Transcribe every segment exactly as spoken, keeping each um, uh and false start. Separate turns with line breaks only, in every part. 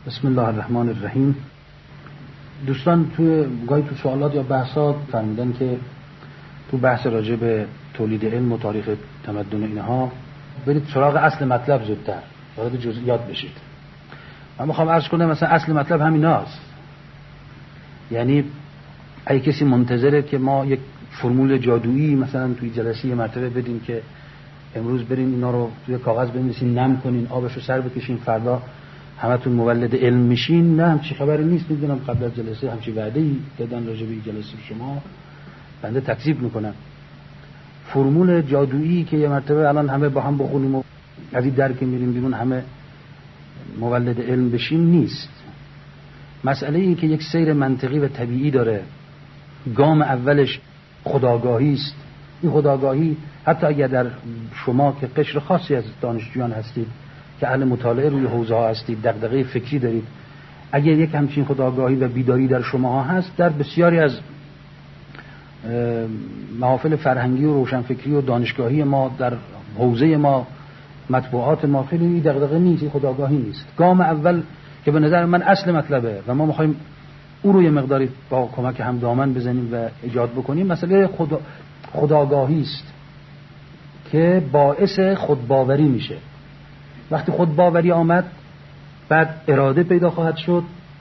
بسم الله الرحمن الرحیم. دوستان توی گاهی تو سوالات یا بحثات فرمودن که تو بحث راجع به تولید علم و تاریخ تمدن اینها برید سراغ اصل مطلب زودتر، وارد جزئیات بشید. من میخوام عرض کنم مثلا اصل مطلب همیناست. یعنی اگه کسی منتظره که ما یک فرمول جادویی مثلا توی جلسه یه مرتبه بدیم که امروز برین اینا رو توی کاغذ بنویسین، نم کنین، آبشو سر بکشین، فردا همتون مولد علم میشین، نه همچی خبری نیست. میدونم قبل از جلسه همچی وعده‌ای دادن راجع به این جلسه شما، بنده تکذیب میکنم. فرمول جادویی که یه مرتبه الان همه با هم بخونیم و از این در که میریم بیرون همه مولد علم بشیم نیست. مسئله این که یک سیر منطقی و طبیعی داره. گام اولش خودآگاهی است. این خودآگاهی حتی اگر در شما که قشر خاصی از دانشجویان هستید که اهل مطالعه روی حوزه ها هستید، دغدغه فکری دارید، اگر یک همچین خودآگاهی و بیداری در شما ها هست، در بسیاری از محافل فرهنگی و روشنفکری و دانشگاهی ما در حوزه ما، مطبوعات ما، خیلی دغدغه نیست، این خودآگاهی نیست. گام اول که به نظر من اصل مطلبه و ما میخوایم او رو یه مقداری با کمک هم دامن بزنیم و ایجاد بکنیم، مسئله خدا خودآگاهی است که باعث خودباوری میشه. وقتی خودباوری آمد، بعد اراده پیدا خواهد شد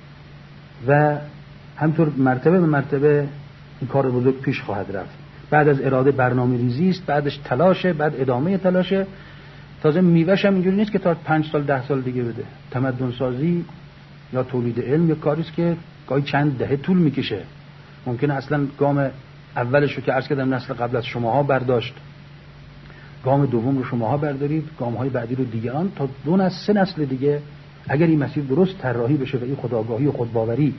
و همطور مرتبه به مرتبه این کار بزرگ پیش خواهد رفت. بعد از اراده برنامه ریزی است، بعدش تلاشه، بعد ادامه تلاشه. تازه میوه‌ش هم اینجوری نیست که تا پنج سال ده سال دیگه بده. تمدن سازی یا تولید علم یک کاری است که گاهی چند دهه طول میکشه. ممکنه اصلا گام اولش رو که عرض کردم نسل قبل از شماها برداشت، گام دوم رو شماها بردارید، گام‌های بعدی رو دیگران، تا دو نسل سه نسل دیگه اگر این مسیر درست طراحی بشه و این خودآگاهی و خودباوری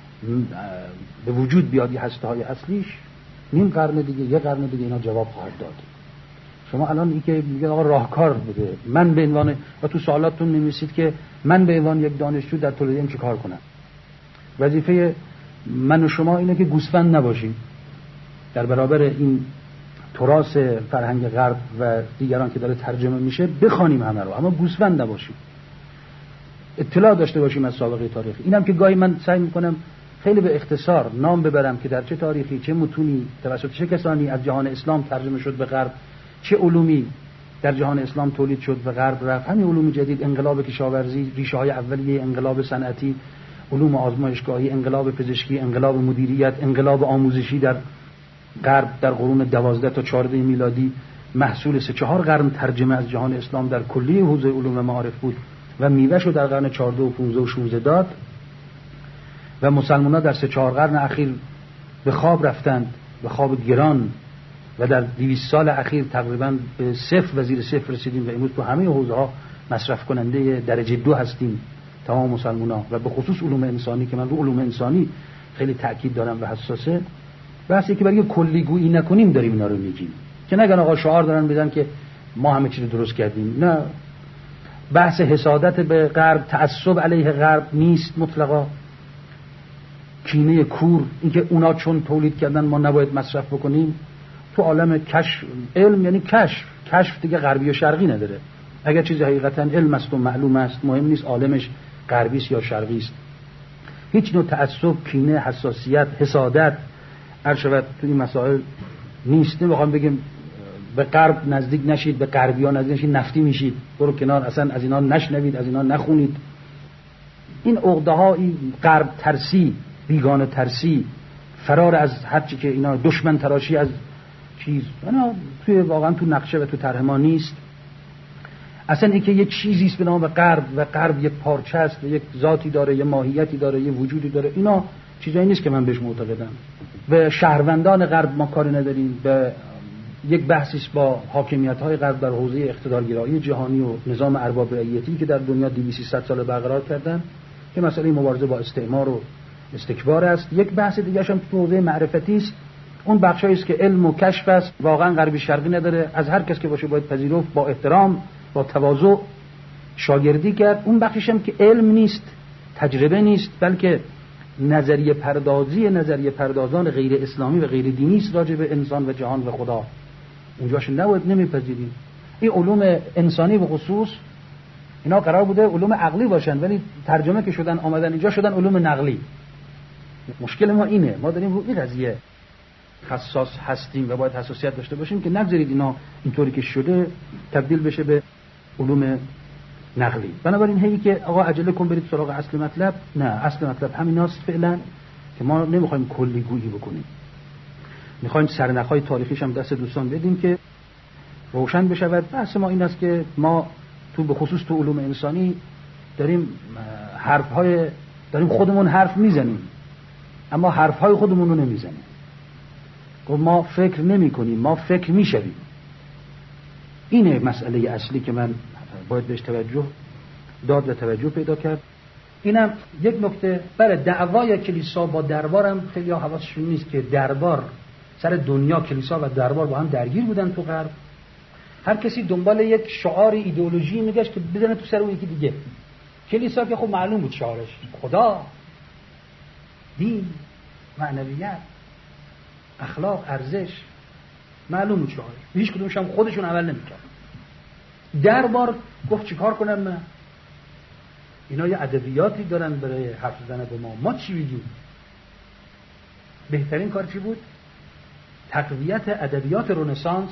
به وجود بیاد، این هسته‌های اصلیش، نیم قرن دیگه، یک قرن دیگه اینا جواب خواهد داد. شما الان این که میگه آقا راهکار بده، من به عنوان، و تو سوالاتتون می‌نویسید که من به عنوان یک دانشجو در تولید علم چه کار کنم. وظیفه من و شما اینه که گوسفند نباشیم در برابر این تراث فرهنگ غرب و دیگران که داره ترجمه میشه، بخوانیم همه رو، اما گوسفند نباشیم، اطلاع داشته باشیم از سابقه تاریخی. اینم که گاهی من سعی میکنم خیلی به اختصار نام ببرم که در چه تاریخی، چه متونی توسط چه کسانی از جهان اسلام ترجمه شد به غرب، چه علومی در جهان اسلام تولید شد و غرب رفت. همین علوم جدید، انقلاب کشاورزی، ریشه های اولیه انقلاب صنعتی، علوم آزمایشگاهی، انقلاب پزشکی، انقلاب مدیریت، انقلاب آموزشی در غرب در قرون دوازده تا چهارده میلادی، محصول سه چهار قرن ترجمه از جهان اسلام در کلی حوزه علوم معارف بود و میوه‌شو در قرن چهارده و پانزده و شانزده داد و مسلمان‌ها در سه چهار قرن اخیر به خواب رفتند، به خواب گران، و در دویست سال اخیر تقریبا به صفر و زیر صفر رسیدیم و امروز تو همه حوزه‌ها مصرف کننده درجه دو هستیم تمام مسلمان‌ها، و به خصوص علوم انسانی که من رو علوم انسانی خیلی تاکید دارم و حساسه. بحثی که برای کلیگویی نکنیم داریم اینا رو میگیم، که نگن آقا شعار دارن میدن که ما همه چی رو درست کردیم. نه، بحث حسادت به غرب، تعصب علیه غرب نیست مطلقا. کینه کور، اینکه اونا چون تولید کردن ما نباید مصرف بکنیم. تو عالم کشف، علم یعنی کشف، کشف دیگه غربی و شرقی نداره. اگر چیزی حقیقتا علم است و معلوم است، مهم نیست عالمش غربی است یا شرقی است. هیچ نوع تعصب، کینه، حساسیت، حسادت ارشد تو این مسائل نیست. نمیخوام بگم به غرب نزدیک نشید، به غربی‌ها نزدیک نشید نفتی میشید، برو کنار، اصلا از اینا نشنوید، از اینا نخونید. این عقده‌ها، این غرب ترسی، بیگانه ترسی، فرار از هر چی که اینا دشمن تراشی از چیز، اینا توی واقعا تو نقشه و تو طرح ما نیست. اصلا اینکه یک چیزی است به نام غرب و غرب یک پارچه است و یک ذاتی داره، یک ماهیتی داره، یک وجودی داره، اینا چیزایی نیست که من بهش معتقدم. به شهروندان غرب ما کاری نداریم. به یک بحثی با حاکمیت‌های غرب در حوزه اقتدارگرایی جهانی و نظام ارباب رعیتی که در دنیا دویست سیصد سال برقرار کردن، که مسئله مبارزه با استعمار و استکبار است. یک بحث دیگه هم تو حوزه معرفتی است. اون بخشایی است که علم و کشف است، واقعا غربی شرقی نداره، از هر کس که باشه باید پذیرفت، با احترام، با تواضع شاگردی کرد. اون بخشش هم که علم نیست، تجربه نیست، بلکه نظریه پردازی نظریه پردازان غیر اسلامی و غیر دینی است راجع به انسان و جهان و خدا. اونجاش نباید نمیپذیریم. این علوم انسانی به خصوص اینا قرار بوده علوم عقلی باشن ولی ترجمه که شدن آمدن اینجا شدن علوم نقلی. مشکل ما اینه، ما داریم رو این قضیه حساس هستیم و باید حساسیت داشته باشیم که نگذارید اینا اینطوری که شده تبدیل بشه به علوم نقلی. بنابراین هی که آقا عجله کن برید سراغ اصل مطلب، نه، اصل مطلب همیناست فعلا که ما نمیخوایم کلی گویی بکنیم، میخوایم سرنخهای تاریخیش هم دست دوستان بدیم که روشن بشود. بحث ما این است که ما تو به خصوص تو علوم انسانی داریم حرفهای داریم خودمون حرف میزنیم اما حرفهای خودمون رو نمیزنیم. ما فکر نمی کنیم، ما فکر میشویم. اینه مسئله اصلی که من باید بهش توجه داد و توجه پیدا کرد. اینم یک نکته. برای دعوای کلیسا با دربارم خیلی حواسشون نیست که دربار سر دنیا، کلیسا و دربار با هم درگیر بودن تو غرب. هر کسی دنبال یک شعار ایدئولوژی میگشت که بزنه تو سر اون یکی دیگه. کلیسا که خب معلوم بود شعارش خدا، دین، معنویت، اخلاق، ارزش، معلوم بود شعارش. هیچ کدومش هم خودشون عمل نمیکرد. دربار گفت چیکار کنم من؟ اینا یه ادبیاتی دارن برای حرف زدن به ما، ما چی بگیم؟ بهترین کار چی بود؟ تقویت ادبیات رنسانس،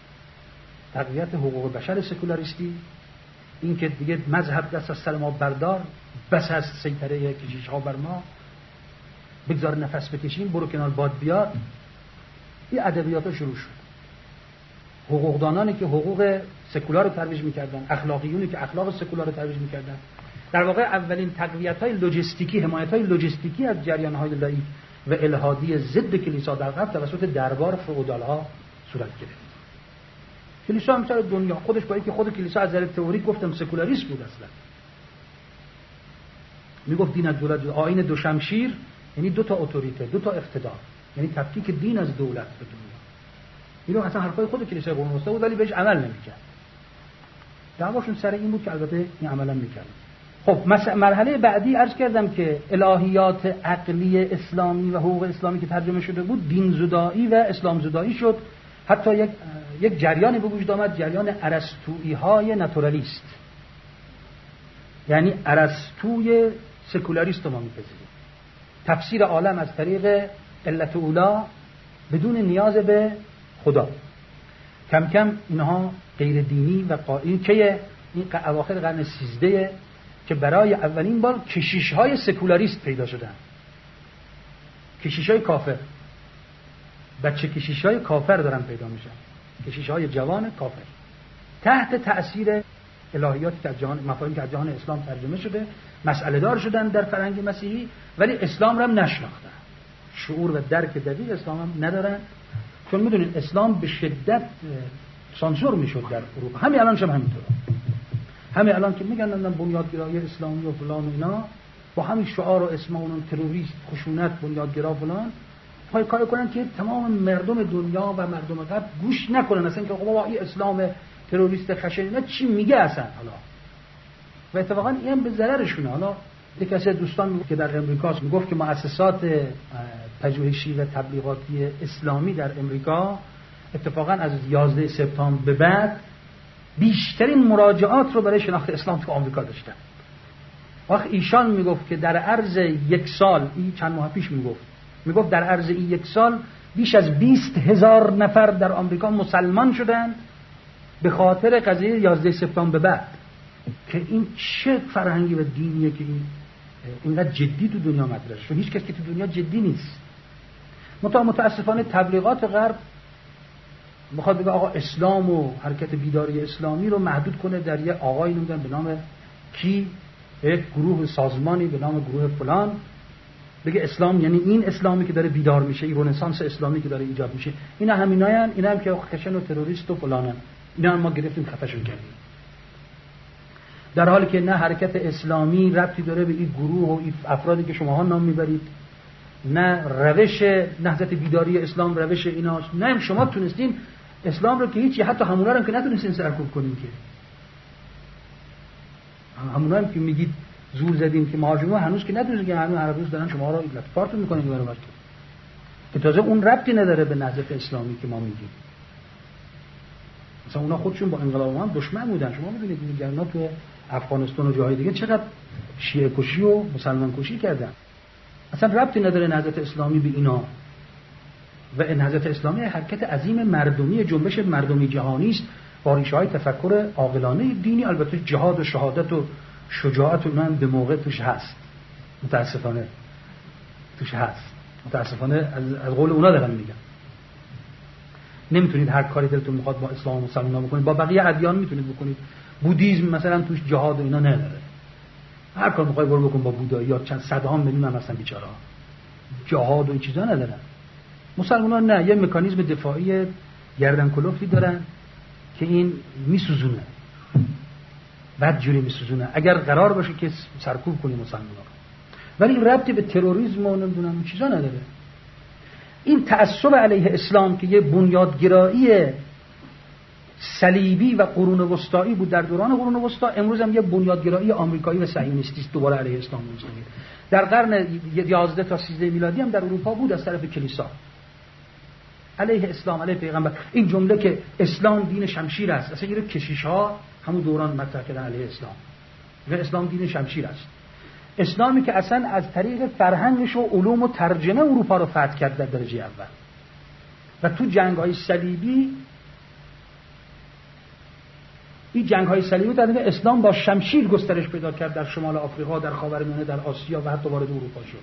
تقویت حقوق بشر سکولاریستی، این که دیگه مذهب دست از سر ما بردار، بس از سیطره کشیش ها بر ما، بگذار نفس بکشیم، برو کنار باد بیاد. این ادبیات ها شروع شد. حقوقدانانی که حقوق سکولار رو ترویج میکردن، اخلاقیونی که اخلاق سکولار رو ترویج میکردن، در واقع اولین تقویت‌های لوجستیکی، حمایت‌های لوجستیکی از جریان‌های لاییک و الحادی ضد کلیسا در غرب توسط دربار فئودال‌ها صورت گرفت. کلیسا هم سر دنیا خودش با اینکه خود کلیسا از نظر تئوریک گفتم سکولاریست بود، اصلا میگفت دین از دولت، آیین دو شمشیر، یعنی دو تا اتوریته، دو تا اقتدار، یعنی تفکیک دین از دولت به دنیا. اینو اصلا حرفای خود کلیسای قرون وسطا بود ولی بهش عمل نمی‌کرد. دعواشون سر این بود که البته این عملا می‌کرد. خب مرحله بعدی عرض کردم که الهیات عقلی اسلامی و حقوق اسلامی که ترجمه شده بود دین زدایی و اسلام زدایی شد. حتی یک یک جریانی به وجود آمد، جریان ارسطویی های ناتورالیست، یعنی ارسطوی سکولاریست ما می‌پذیریم. تفسیر عالم از طریق علت اولا بدون نیاز به خدا. کم کم اینها غیر دینی و قائل که این اواخر قرن سیزده که برای اولین بار کشیش‌های سکولاریست پیدا شدن، کشیش‌های کافر، بچه کشیش‌های کافر دارن پیدا میشن، کشیش‌های جوان کافر تحت تأثیر الهیاتی که از جهان، مفاهیمی که از جهان اسلام ترجمه شده، مسئله دار شدن در فرهنگ مسیحی ولی اسلام را هم نشناختن، شعور و درک دقیق اسلام هم ندارن. چون میدونید اسلام به شدت سانسور میشد در اروپا، همین الان هم همینطوره. همین الان که میگن من بنیادگرایی اسلامی و فلان و اینا، با همین شعار و اسم اون تروریست، خشونت، بنیادگرا فلان، پای کار کنن که تمام مردم دنیا و مردم غرب گوش نکنن اصلا که بابا این اسلام تروریست خشن اینا چی میگه اصلا. حالا و اتفاقا این به ضررشونه. حالا یک از دوستان که در امریکاست میگفت که مؤسسات پژوهشی و تبلیغاتی اسلامی در امریکا اتفاقا از یازده سپتامبر به بعد بیشترین مراجعات رو برای شناخت اسلام تو آمریکا داشتن. وقت ایشان میگفت که در عرض یک سال، این چند ماه پیش میگفت میگفت در عرض این یک سال بیش از بیست هزار نفر در آمریکا مسلمان شدند به خاطر قضیه یازده سپتامبر به بعد. که این چه فرهنگی و دینیه که این اینقدر جدی تو دنیا مطرح شد. هیچ کس که تو دنیا جدی نیست. متا متاسفانه تبلیغات غرب میخواد بگه آقا اسلام و حرکت بیداری اسلامی رو محدود کنه در یه آقایی نمیدونم به نام کی، یک گروه سازمانی به نام گروه فلان، بگه اسلام یعنی این اسلامی که داره بیدار میشه، این رنسانس اسلامی که داره ایجاد میشه. اینا همیناین، اینا هم که خشن و تروریست و فلانن، اینا هم ما گرفتیم خفشون کردیم. در حالی که نه حرکت اسلامی ربطی داره به این گروه و این افرادی که شماها نام میبرید، نه روش نهضت بیداری اسلام روش ایناست، نه شما تونستین اسلام رو که هیچی، حتی همونا رو هم که نتونستین سرکوب کنین، که همونا هم که میگید زور زدیم که مهاجما هنوز که نتونستین، که هنوز هر روز دارن شما رو لطفارتون میکنین برای وقت که تازه اون ربطی نداره به نهضت اسلامی که ما میگیم. مثلا اونا خودشون با انقلاب هم دشمن بودن. شما میدونید این جریانات تو افغانستان و جاهای دیگه چقدر شیعه کشی و مسلمان کشی کردن. اصلا ربطی نداره نهضت اسلامی به اینا. و نهضت اسلامی حرکت عظیم مردمی، جنبش مردمی جهانی است با ریشه‌های تفکر عاقلانه دینی. البته جهاد و شهادت و شجاعت اونها هم به موقع توش هست، متاسفانه توش هست، متاسفانه از, از قول اونا دارم میگم. نمیتونید هر کاری دلتون میخواد با اسلام و مسلمان بکنید، با بقیه ادیان میتونید بکنید. بودیسم مثلا توش جهاد و اینا نداره، هر کار میخوای برو بکن با بودایی یا چند صدام میلیون هم هستن بیچاره، جهاد و این چیزا ندارن. مسلمانان نه، یه مکانیزم دفاعی گردن کلفتی دارن که این میسوزونه، بد جوری میسوزونه اگر قرار باشه که سرکوب کنی مسلمانان. ولی ربطی به تروریسم و نمیدونم این چیزا نداره. این تعصب علیه اسلام که یه بنیادگرایی صلیبی و قرون وسطایی بود در دوران قرون وسطا، امروز هم یه بنیادگرایی آمریکایی و صهیونیستی است دوباره علیه اسلام مستقیم. در قرن یازده تا سیزده میلادی هم در اروپا بود از طرف کلیسا علیه اسلام، علیه پیغمبر. این جمله که اسلام دین شمشیر است، اصلا یه کشیش‌ها همون دوران مطرح کردن علیه اسلام، و اسلام دین شمشیر است. اسلامی که اصلا از طریق فرهنگش و علوم و ترجمه اروپا رو فتح کرد در درجه اول. و تو جنگ‌های صلیبی، این جنگ‌های صلیبی در واقع اسلام با شمشیر گسترش پیدا کرد در شمال آفریقا، در خاورمیانه، در آسیا و حتی وارد اروپا شد.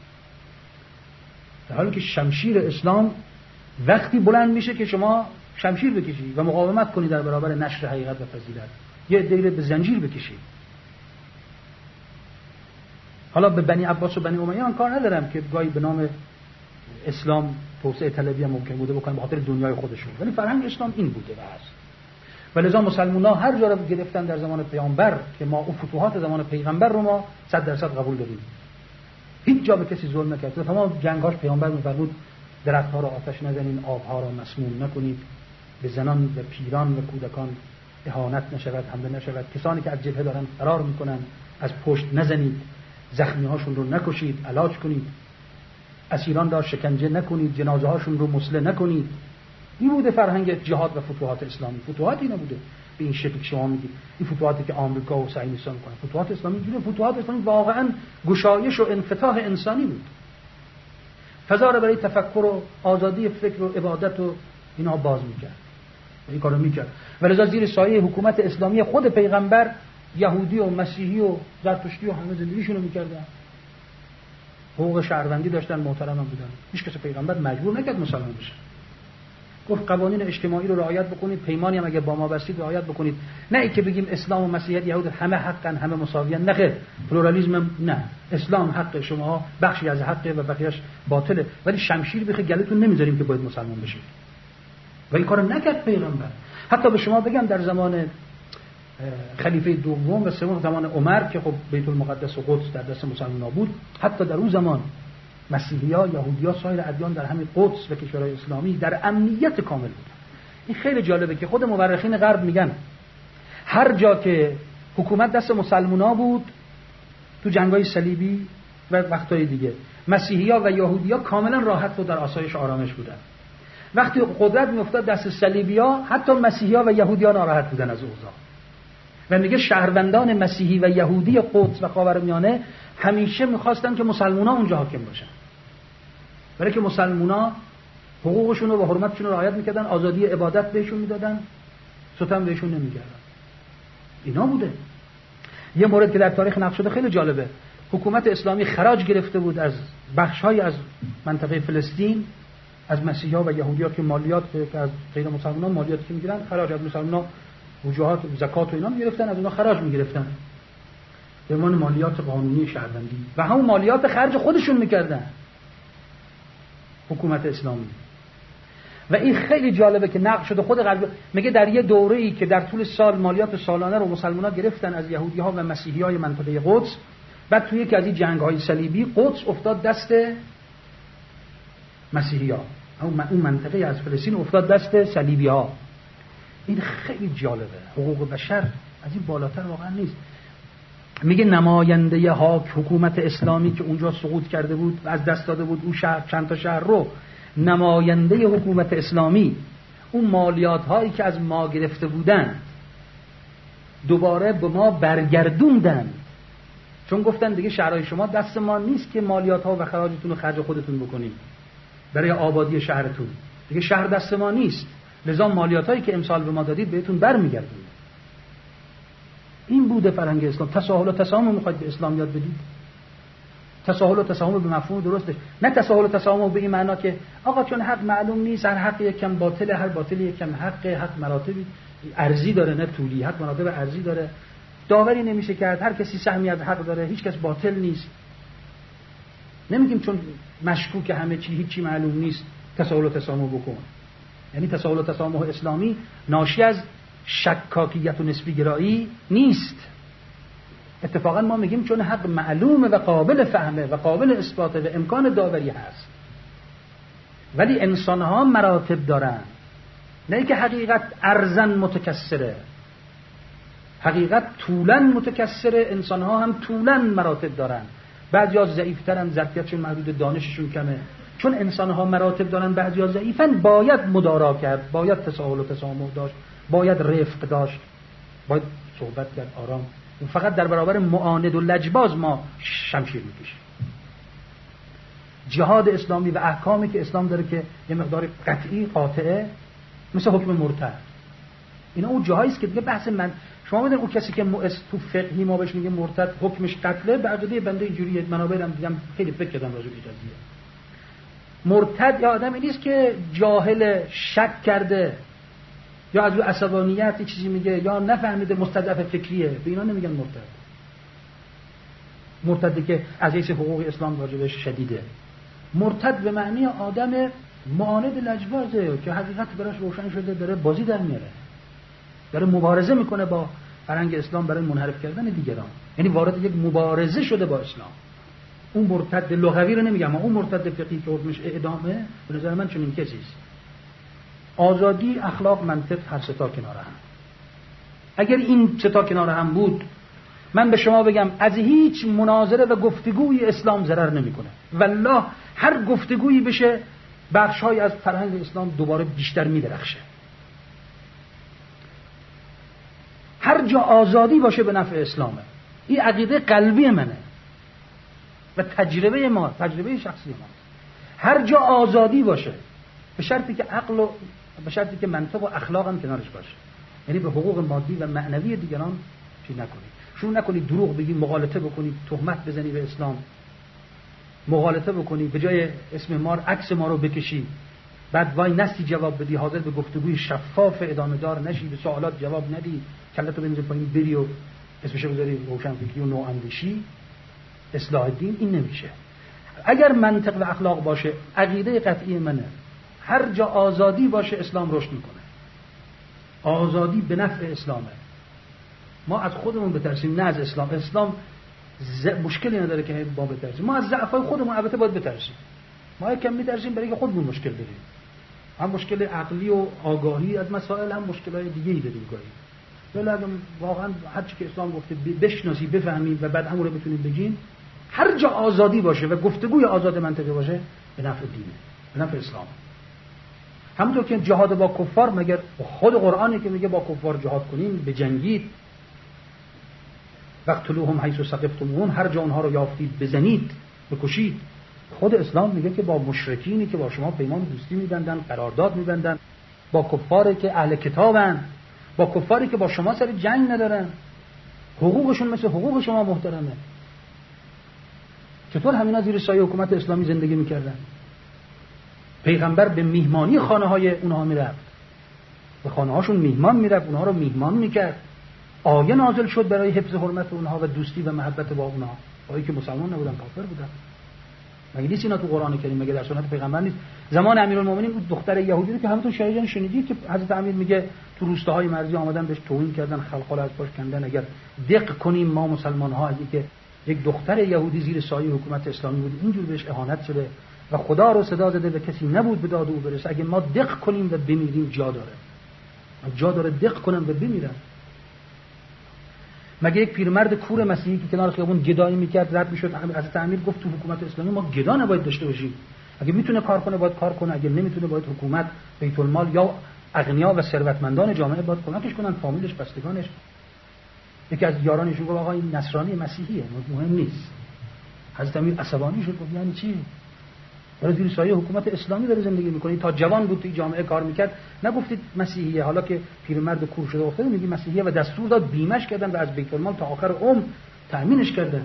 در حالی که شمشیر اسلام وقتی بلند میشه که شما شمشیر بکشید و مقاومت کنید در برابر نشر حقیقت و فضیلت، یه عده به زنجیر بکشید. حالا به بنی عباس و بنی امیه من کار ندارم که گاهی به نام اسلام توسعه طلبی هم ممکن بوده بکنن به خاطر دنیای خودشون، ولی فرهنگ اسلام این بوده و هست. ولذا مسلمان‌ها هر جا رو گرفتن در زمان پیامبر که ما اون فتوحات زمان پیغمبر رو ما صد درصد قبول داریم، هیچ جا به کسی ظلم نکرد. تمام جنگاش پیامبر می‌فرمود درخت‌ها را آتش نزنید، آب‌ها را مسموم نکنید، به زنان و پیران و کودکان اهانت نشود، حمله نشود، کسانی که از جبهه دارن فرار می‌کنن از پشت نزنید، زخمی‌هاشون رو نکشید، علاج کنید، اسیران را شکنجه نکنید، جنازه‌هاشون رو مسله نکنید. این بوده فرهنگ جهاد و فتوحات اسلامی. فتوحاتی نبوده به این شکل که شما میگید، این فتوحاتی که آمریکا و صهیونیست‌ها می‌کنن. فتوحات اسلامی اینجوریه. فتوحات اسلامی واقعاً گشایش و انفتاح انسانی بود، فضا را برای تفکر و آزادی فکر و عبادت و اینا باز می‌کرد، این کارو می‌کرد. ولذا زیر سایه حکومت اسلامی خود پیغمبر یهودی و مسیحی و زرتشتی و همه زندگیشون رو می‌کردن، حقوق شهروندی داشتن، محترم هم بودن. هیچ کس پیغمبر مجبور نکرد مسلمان بشه. گفت قوانین اجتماعی رو رعایت بکنید، پیمانی هم اگه با ما بستید رعایت بکنید. نه ای که بگیم اسلام و مسیحیت یهود همه حقن، همه مساویان. نه خیر، پلورالیسم نه. اسلام حق شما بخشی از حقه و بقیه‌اش باطله، ولی شمشیر بخی گلتون نمیذاریم که باید مسلمان بشید. و این کارو نکرد پیغمبر. حتی به شما بگم در زمان خلیفه دوم و سوم، زمان عمر که خب بیت المقدس و قدس در دست مسلمان‌ها بود، حتی در اون زمان مسیحی‌ها، یهودی‌ها، سایر ادیان در همین قدس و کشورهای اسلامی در امنیت کامل بود. این خیلی جالبه که خود مورخین غرب میگن هر جا که حکومت دست مسلمان‌ها بود تو جنگ‌های صلیبی و وقت‌های دیگه، مسیحی‌ها و یهودی‌ها کاملا راحت و در آسایش آرامش بودن. وقتی قدرت میافتاد دست صلیبی‌ها، حتی مسیحی‌ها و یهودی‌ها ناراحت بودن از اوضاع. و میگه شهروندان مسیحی و یهودی قدس و خاورمیانه همیشه میخواستن که مسلمان‌ها اونجا حاکم باشن، برای که مسلمان‌ها حقوقشون رو و حرمتشون رو رعایت میکردن، آزادی عبادت بهشون میدادن، ستم بهشون نمیکردن. اینا بوده. یه مورد که در تاریخ نقل شده خیلی جالبه، حکومت اسلامی خراج گرفته بود از بخش‌های از منطقه فلسطین از مسیحی‌ها و یهودی‌ها که مالیات که از غیر مسلمانان مالیاتی که میگیرن، خراج از مسلمانان وجوهات زکات و اینا میگرفتن، از اینا خراج میگرفتن به عنوان مالیات قانونی شهروندی و همون مالیات خرج خودشون میکردن حکومت اسلامی. و این خیلی جالبه که نقل شده خود غرب میگه در یه دوره‌ای که در طول سال مالیات سالانه رو مسلمان‌ها گرفتن از یهودی‌ها و مسیحی‌های منطقه قدس، بعد توی یکی از این جنگ‌های صلیبی قدس افتاد دست مسیحی‌ها، اون منطقه از فلسطین افتاد دست صلیبی‌ها. این خیلی جالبه. حقوق بشر از این بالاتر واقعا نیست. میگه نماینده ها حکومت اسلامی که اونجا سقوط کرده بود و از دست داده بود اون شهر، چند تا شهر رو، نماینده حکومت اسلامی اون مالیات هایی که از ما گرفته بودن دوباره به ما برگردوندن، چون گفتن دیگه شهرهای شما دست ما نیست که مالیات ها و خراجتون رو خرج خودتون بکنید برای آبادی شهرتون، دیگه شهر دست ما نیست، لذا مالیات هایی که امسال به ما دادید بهتون برمیگردونه. این بوده فرهنگ اسلام. تساهل و تسامح میخواید به اسلام یاد بدید؟ تساهل و تسامح به مفهوم درسته، نه تساهل و تسامح به این معنا که آقا چون حق معلوم نیست، هر حق یک کم باطله، هر باطل یک کم حق، حق مراتبی ارزی داره نه طولی، حق مراتب ارزی داره، داوری نمیشه کرد، هر کسی سهمی از حق داره، هیچ کس باطل نیست. نمیگیم چون مشکوک همه چی هیچی معلوم نیست تساهل و تسامح بکن. یعنی تساهل و تسامح اسلامی ناشی از شکاکیت و نسبی گرایی نیست. اتفاقا ما میگیم چون حق معلومه و قابل فهمه و قابل اثباته و امکان داوری هست، ولی انسان ها مراتب دارن، نه که حقیقت ارزن متکثره، حقیقت طولن متکثره، انسان ها هم طولن مراتب دارن، بعضیا ضعیفترن، ظرفیتشون محدود، دانششون کمه. چون انسان ها مراتب دارن، بعضیا ضعیفن، باید مدارا کرد، باید تساهل و تسامح داشت، باید رفق داشت، باید صحبت کرد آرام. و فقط در برابر معاند و لجباز ما شمشیر میکشیم. جهاد اسلامی و احکامی که اسلام داره که یه مقدار قطعی قاطعه، مثل حکم مرتد، اینا اون جاهایی است که دیگه بحث من شما بدون اون کسی که مؤس تو فقهی ما بهش میگه مرتد حکمش قتله، بعد بنده اینجوری منابعم دیدم خیلی فکر کردم راجع به این قضیه. مرتد یا آدمی نیست که جاهل، شک کرده، یا از عصبانیت یه چیزی میگه، یا نفهمیده، مستضعف فکریه، به اینا نمیگن مرتد. مرتدی که از حیث حقوق اسلام راجبش شدیده. مرتد به معنی آدم معاند لجبازه که حقیقت براش روشن شده، داره بازی در میاره، داره مبارزه میکنه با فرهنگ اسلام برای منحرف کردن دیگران، یعنی وارد یک مبارزه شده با اسلام. اون مرتد لغوی رو نمیگم، اون مرتد فقهی که حکمش اعدامه، به نظر من چنین کسی است. آزادی، اخلاق، منطق هر سه تا کنار هم. اگر این سه تا کنار هم بود، من به شما بگم از هیچ مناظره و گفتگوی اسلام ضرر نمیکنه. والله هر گفتگویی بشه بخش‌های از فرهنگ اسلام دوباره بیشتر میدرخشه. هر جا آزادی باشه به نفع اسلامه. این عقیده قلبی منه و تجربه ما، تجربه شخصی ما. هر جا آزادی باشه، به شرطی که عقل و به شرطی که منطق و اخلاق هم کنارش باشه، یعنی به حقوق مادی و معنوی دیگران چی نکنید. شروع نکنید دروغ بگید، مغالطه بکنید، تهمت بزنید به اسلام، مغالطه بکنید، به جای اسم ما عکس ما رو بکشید، بعد وای نستی جواب بدی، حاضر به گفتگوی شفاف ادامه دار نشی، به سوالات جواب ندی، کلتو بنز پایین بری و اسمش رو بذاری روشنفکری و نواندیشی، اصلاح دین. این نمیشه. اگر منطق و اخلاق باشه، عقیده قطعی منه، هر جا آزادی باشه اسلام رشد میکنه. آزادی به نفع اسلامه. ما از خودمون بترسیم، نه از اسلام. اسلام ز... مشکلی نداره که ما بترسیم. ما از ضعفای خودمون البته باید بترسیم. ما یکم میترسیم برای که خودمون مشکل داریم. هم مشکل عقلی و آگاهی از مسائل، هم مشکلات دیگه‌ای داریم گاهی. ولی اگه واقعا هر چی که اسلام گفته بشناسی، بفهمیم و بعد همون رو بتونیم بگیم، هر جا آزادی باشه و گفتگوی آزاد منطقی باشه، به نفع دینه، به نفع اسلام. همونطور که جهاد با کفار، مگر خود قرآنی که میگه با کفار جهاد کنیم، بجنگید، وقتلوهم حیث ثقفتموهم، هر جا اونها رو یافتید بزنید، بکشید. خود اسلام میگه که با مشرکینی که با شما پیمان دوستی میبندن، قرارداد میبندن، با کفاری که اهل کتابن، با کفاری که با شما سر جنگ ندارن، حقوقشون مثل حقوق شما محترمه. چطور همینا زیر سایه حکومت اسلامی زندگی میکردن؟ پیغمبر به میهمانی خانه های اونها میرفت، به خانه هاشون میهمان میرفت، اونها رو میهمان میکرد. آیه نازل شد برای حفظ حرمت اونها و دوستی و محبت با اونها، آیه که مسلمان نبودن، کافر بودن. مگه نیست اینا تو قرآن کریم؟ مگه در سنت پیغمبر نیست؟ زمان امیرالمومنین اون دختر یهودی رو که همتون شایعاً شنیدید که حضرت امیر میگه تو روستاهای مرزی آمدن بهش توهین کردن، خلخال از پاش کندن. اگر دق کنیم ما مسلمان ها، اگه که یک دختر یهودی زیر سایه حکومت اسلامی بود اینجور بهش اهانت شده و خدا رو صدا زده و کسی نبود به داد او برسه، اگه ما دق کنیم و بمیریم جا داره، جا داره دق کنم و بمیرم. مگه یک پیرمرد کور مسیحی که کنار خیابون گدایی میکرد رد میشد، حضرت امیر گفت تو حکومت اسلامی ما گدا نباید داشته باشیم، اگه میتونه کار کنه باید کار کنه، اگه نمیتونه باید حکومت، بیت المال یا اغنیا و ثروتمندان جامعه باید کمکش کنن، فامیلش، بستگانش. یکی از یارانشون گفت آقا این نصرانی مسیحیه، مهم نیست. حضرت امیر عصبانی شد، گفت یعنی چی؟ داره زیر سایه حکومت اسلامی داره زندگی میکنه، تا جوان بود توی جامعه کار میکرد، نگفتید مسیحیه، حالا که پیرمرد کور شده افتاده میگی مسیحیه، و دستور داد بیمش کردن و از بیت المال تا آخر عمر تأمینش کردن.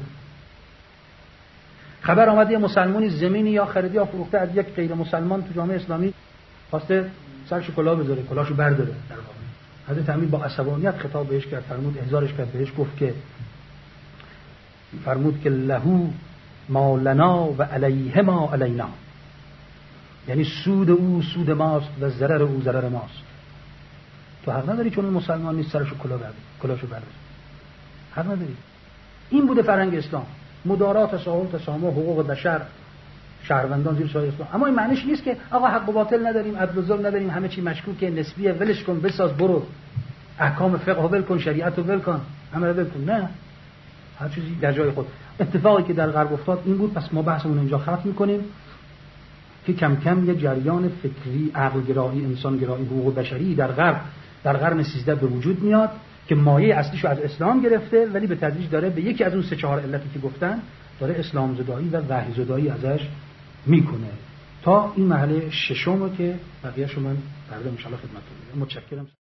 خبر آمد یه مسلمانی زمینی یا خریدی یا فروخته از یک غیر مسلمان تو جامعه اسلامی، خواسته سرش کلاه بذاره، کلاهشو برداره. در واقع حضرت امیر با عصبانیت خطاب بهش کرد، فرمود احضارش کرد، بهش گفت که فرمود که لهو ما لنا و علیه ما علینا، یعنی سود او سود ماست و ضرر او ضرر ماست. تو حق نداری چون اون مسلمان نیست سرشو کلاه برداره، کلاهشو برداره، حق نداری. این بوده فرهنگ اسلام، مدارات، تساهل، تسامح، حقوق بشر، شهروندان زیر سایه اسلام. اما این معنیش نیست که آقا حق و باطل نداریم، عدل و ظلم نداریم، همه چی مشکوکه، نسبیه، ولش کن، بساز، برو احکام فقه ول کن، شریعت رو ول کن، همه رو ول کن. نه، هر چیزی در جای خود. اتفاقی که در غرب افتاد این بود. پس ما بحثمون اینجا ختم می‌کنیم که کم کم یه جریان فکری، عقل گرایی، انسان گرایی، حقوق بشری در غرب در قرن سیزده به وجود میاد که مایه اصلیشو از اسلام گرفته، ولی به تدریج داره به یکی از اون سه چهار علتی که گفتن داره اسلام زدایی و وحی زدایی ازش میکنه، تا این مرحله ششم که بقیه‌شو من فردا ان شاء الله خدمتتون میگم. متشکرم.